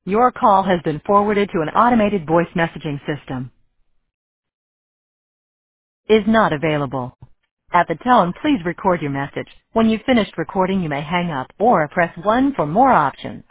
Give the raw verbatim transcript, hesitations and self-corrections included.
Your call has been forwarded to an automated voice messaging system. Is not available. At the tone, please record your message. When you've finished recording, you may hang up or press one for more options.